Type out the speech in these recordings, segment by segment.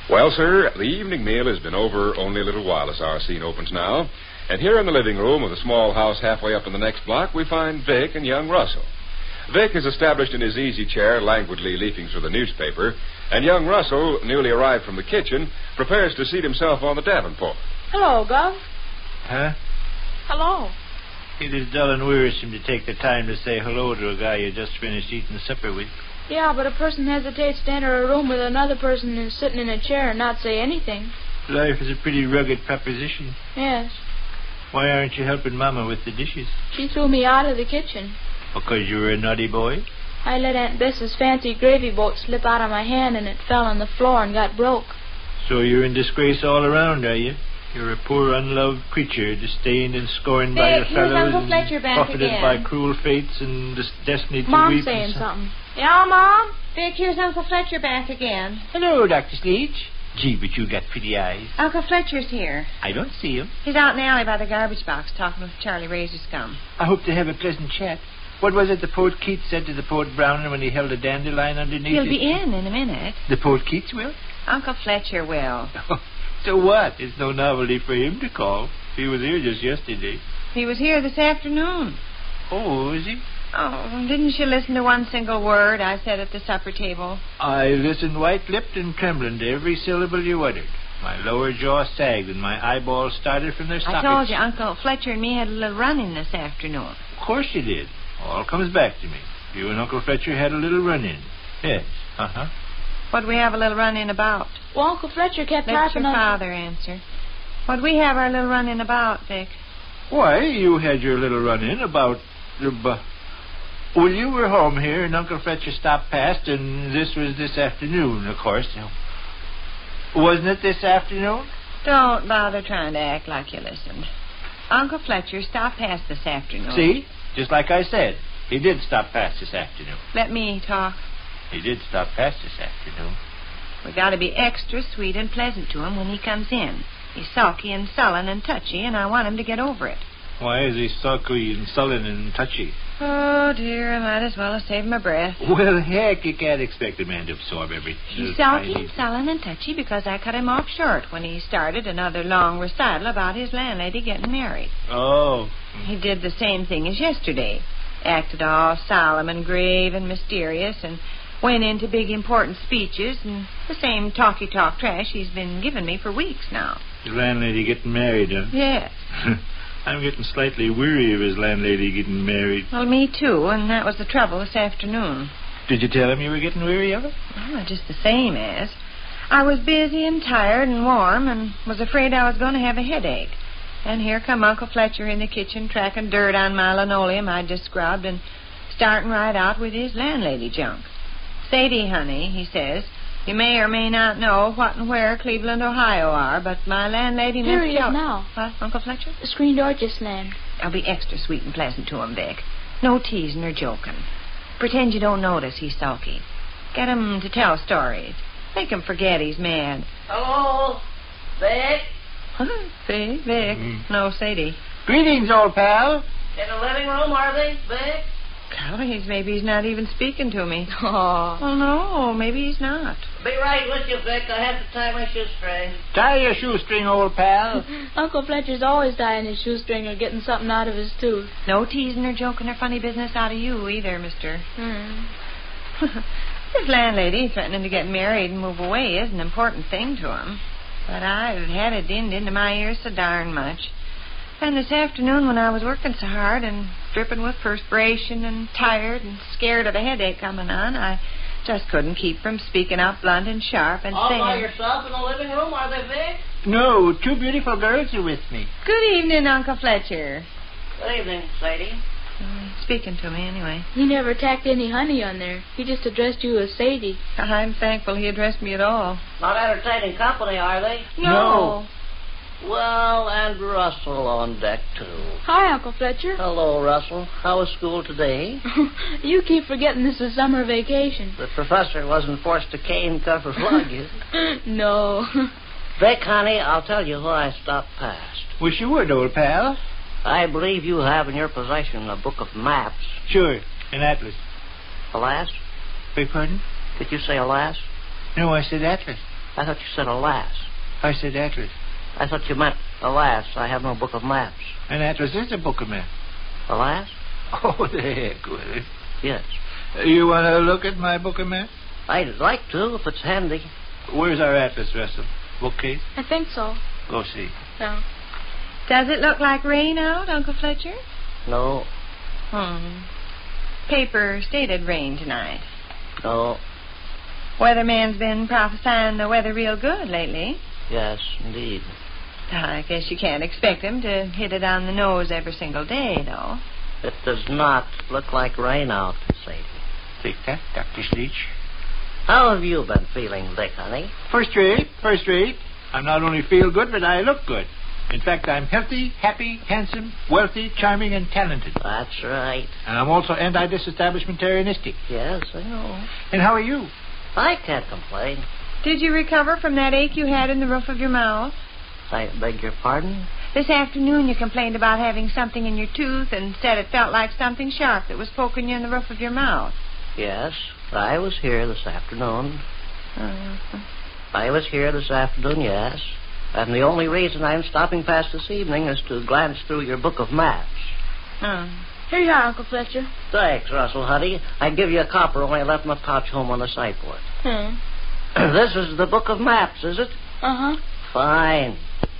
Well, sir, the evening meal has been over only a little while as our scene opens now. And here in the living room of the small house halfway up in the next block, we find Vic and young Russell. Vic is established in his easy chair, languidly leafing through the newspaper, and young Russell, newly arrived from the kitchen, prepares to seat himself on the davenport. Hello, Gov. Huh? Hello. It is dull and wearisome to take the time to say hello to a guy you just finished eating supper with. Yeah, but a person hesitates to enter a room with another person who's sitting in a chair and not say anything. Life is a pretty rugged proposition. Yes. Why aren't you helping Mama with the dishes? She threw me out of the kitchen. Because you were a naughty boy? I let Aunt Bess's fancy gravy boat slip out of my hand and it fell on the floor and got broke. So you're in disgrace all around, are you? You're a poor, unloved creature, disdained and scorned by your fellows, Uncle Fletcher back buffeted again. by cruel fates and destined to Mom's weep. saying something. Yeah, Mom? Vic, here's Uncle Fletcher back again. Hello, Dr. Sleech. Gee, but you got pretty eyes. Uncle Fletcher's here. I don't see him. He's out in the alley by the garbage box talking with Charlie Razor-Scum. I hope to have a pleasant chat. What was it the poet Keats said to the poet Browning when he held a dandelion underneath He'll it? be in a minute. The poet Keats will? Uncle Fletcher will. So what? It's no novelty for him to call. He was here just yesterday. He was here this afternoon. Oh, is he? Oh, didn't you listen to one single word I said at the supper table? I listened white-lipped and trembling to every syllable you uttered. My lower jaw sagged and my eyeballs started from their sockets. I told you, Uncle Fletcher and me had a little run-in this afternoon. Of course you did. All comes back to me. You and Uncle Fletcher had a little run-in. Yes. Uh-huh. What'd we have a little run-in about? Well, Uncle Fletcher kept Let harping your on... father answer. What'd we have our little run-in about, Vic? Why, you had your little run-in about... Well, you were home here and Uncle Fletcher stopped past, and this was this afternoon, of course. Wasn't it this afternoon? Don't bother trying to act like you listened. Uncle Fletcher stopped past this afternoon. See? Just like I said. He did stop past this afternoon. Let me talk. He did stop past this afternoon. We got to be extra sweet and pleasant to him when he comes in. He's sulky and sullen and touchy, and I want him to get over it. Why is he sulky and sullen and touchy? Oh, dear, I might as well have saved my breath. Well, heck, you can't expect a man to absorb every... He's sulky and sullen and touchy because I cut him off short when he started another long recital about his landlady getting married. Oh. He did the same thing as yesterday. Acted all solemn and grave and mysterious and went into big important speeches and the same talky-talk trash he's been giving me for weeks now. His landlady getting married, huh? Yes. I'm getting slightly weary of his landlady getting married. Well, me too, and that was the trouble this afternoon. Did you tell him you were getting weary of it? Well, just the same as. I was busy and tired and warm and was afraid I was going to have a headache. And here come Uncle Fletcher in the kitchen tracking dirt on my linoleum I'd just scrubbed and starting right out with his landlady junk. Sadie, honey, he says, you may or may not know what and where Cleveland, Ohio are, but my landlady... Here he is now. What, Uncle Fletcher? The screen door just slammed. I'll be extra sweet and pleasant to him, Vic. No teasing or joking. Pretend you don't notice he's sulky. Get him to tell stories. Make him forget he's mad. Hello, Vic? See, Vic. No, Sadie. Greetings, old pal. In the living room, are they, Vic? Golly, maybe he's not even speaking to me. Oh. Well, no, maybe he's not. Be right with you, Vic. I have to tie my shoestring. Tie your shoestring, old pal. Uncle Fletcher's always tying his shoestring or getting something out of his tooth. No teasing or joking or funny business out of you either, mister. This landlady threatening to get married and move away is an important thing to him. But I've had it dinned into my ears so darn much. And this afternoon when I was working so hard and dripping with perspiration and tired and scared of a headache coming on, I just couldn't keep from speaking out blunt and sharp and All saying... by yourself in the living room, are they, Vic? No, two beautiful girls are with me. Good evening, Uncle Fletcher. Good evening, Sadie. Speaking to me, anyway. He never tacked any honey on there. He just addressed you as Sadie. I'm thankful he addressed me at all. Not entertaining company, are they? No. Well, and Russell on deck, too. Hi, Uncle Fletcher. Hello, Russell. How was school today? You keep forgetting this is summer vacation. The professor wasn't forced to cane cover flog you. No. Vic, honey, I'll tell you who I stopped past. Wish you would, old pal. I believe you have in your possession a book of maps. Sure, an atlas. Alas? Beg pardon? Did you say alas? No, I said atlas. I thought you said alas. I said atlas. I thought you meant alas, I have no book of maps. An atlas is a book of maps. Alas? Oh, the heck with it. Yes. You want to look at my book of maps? I'd like to, if it's handy. Where's our atlas, Russell? Bookcase? I think so. Go see. No. Does it look like rain out, Uncle Fletcher? No, Paper stated rain tonight. no, Weatherman's been prophesying the weather real good lately. yes, indeed. I guess you can't expect him to hit it on the nose every single day, though. It does not look like rain out, Sadie. Take that, Dr. Sleech. How have you been feeling, Dick, honey? First rate, first rate. I not only feel good, but I look good. In fact, I'm healthy, happy, handsome, wealthy, charming, and talented. That's right. And I'm also anti-disestablishmentarianistic. Yes, I know. And how are you? I can't complain. Did you recover from that ache you had in the roof of your mouth? I beg your pardon? This afternoon you complained about having something in your tooth and said it felt like something sharp that was poking you in the roof of your mouth. Yes, I was here this afternoon. I was here this afternoon, yes. And the only reason I'm stopping past this evening is to glance through your book of maps. Here you are, Uncle Fletcher. Thanks, Russell, honey. I give you a copper when I left my pouch home on the sideboard. This is the book of maps, is it? Uh-huh. Fine.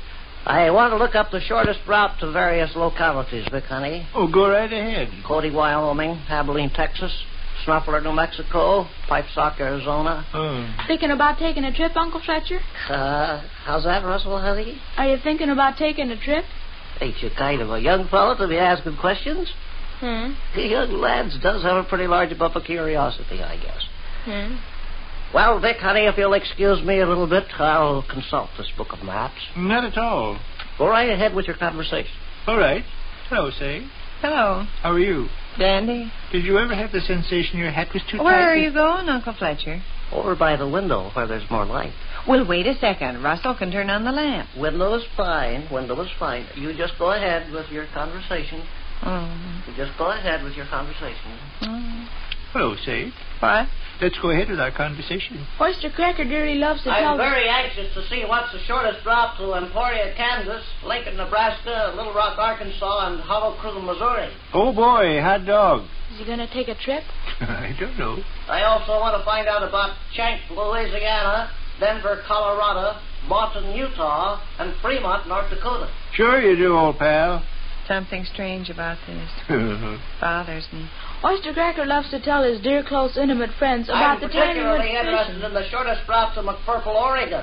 I want to look up the shortest route to various localities, Vic, honey. Oh, go right ahead. Cody, Wyoming, Abilene, Texas, Snuffler, New Mexico, Pipesock, Arizona. Thinking about taking a trip, Uncle Fletcher? How's that, Russell, honey? Are you thinking about taking a trip? Ain't you kind of a young fellow to be asking questions? The young lads does have a pretty large amount of curiosity, I guess. Well, Vic, honey, if you'll excuse me a little bit, I'll consult this book of maps. Not at all. Go right ahead with your conversation. All right. Hello, say. Hello. How are you? Dandy. Did you ever have the sensation your hat was too tight? Where are you going, Uncle Fletcher? Over by the window where there's more light. Well, wait a second. Russell can turn on the lamp. Window is fine. Window is fine. You just go ahead with your conversation. You just go ahead with your conversation. Hello, say. What? Let's go ahead with our conversation. Oyster Cracker dearly loves to I'm tell... very anxious to see what's the shortest route to Emporia, Kansas, Lincoln, Nebraska, Little Rock, Arkansas, and Hollow Crew, Missouri. Oh, boy, hot dog. Is he going to take a trip? I don't know. I also want to find out about Shank, Louisiana, Denver, Colorado, Lawton, Utah, and Fremont, North Dakota. Sure you do, old pal. Something strange about this. Bothers me. Oyster Cracker loves to tell his dear, close, intimate friends about the tiny wood particularly interested in the shortest route to McPurple, Oregon.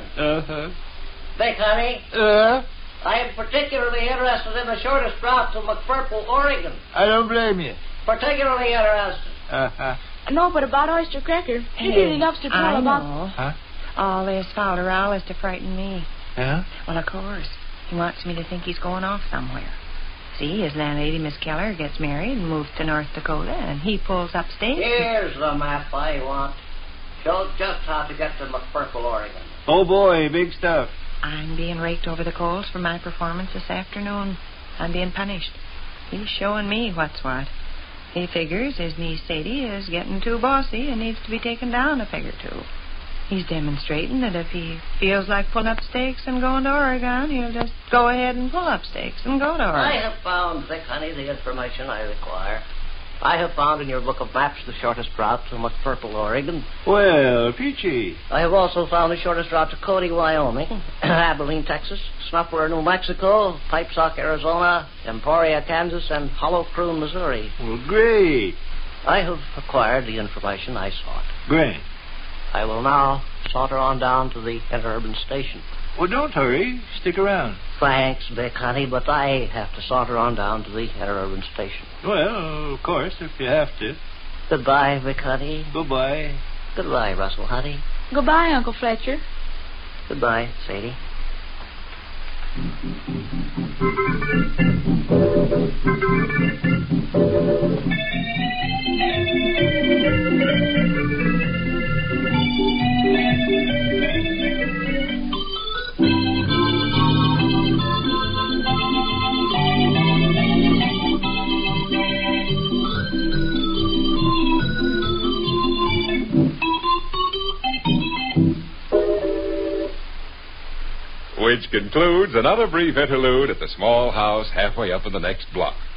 Vic, honey, I am particularly interested in the shortest route to McPurple, Oregon. I don't blame you. Particularly interested. No, but about Oyster Cracker. He really loves to tell I about... know. Huh? All this folderol is to frighten me. Yeah? Well, of course. He wants me to think he's going off somewhere. See, his landlady, Miss Keller, gets married and moves to North Dakota, and he pulls up stakes. Here's the map I want. Shows just how to get to McPurple, Oregon. Oh, boy, big stuff. I'm being raked over the coals for my performance this afternoon. I'm being punished. He's showing me what's what. He figures his niece Sadie is getting too bossy and needs to be taken down a peg or two. He's demonstrating that if he feels like pulling up stakes and going to Oregon, he'll just go ahead and pull up stakes and go to Oregon. I have found, Vic, honey, the information I require. I have found in your book of maps the shortest route to McPurple, Oregon. Well, peachy. I have also found the shortest route to Cody, Wyoming, Abilene, Texas, Snuffler, New Mexico, Pipesock, Arizona, Emporia, Kansas, and Hollow Crew, Missouri. Well, great. I have acquired the information I sought. Great. I will now saunter on down to the interurban station. Well, don't hurry. Stick around. Thanks, Vic, honey, but I have to saunter on down to the interurban station. Well, of course, if you have to. Goodbye, Vic, honey. Goodbye. Goodbye, Russell, honey. Goodbye, Uncle Fletcher. Goodbye, Sadie. Which concludes another brief interlude at the small house halfway up in the next block.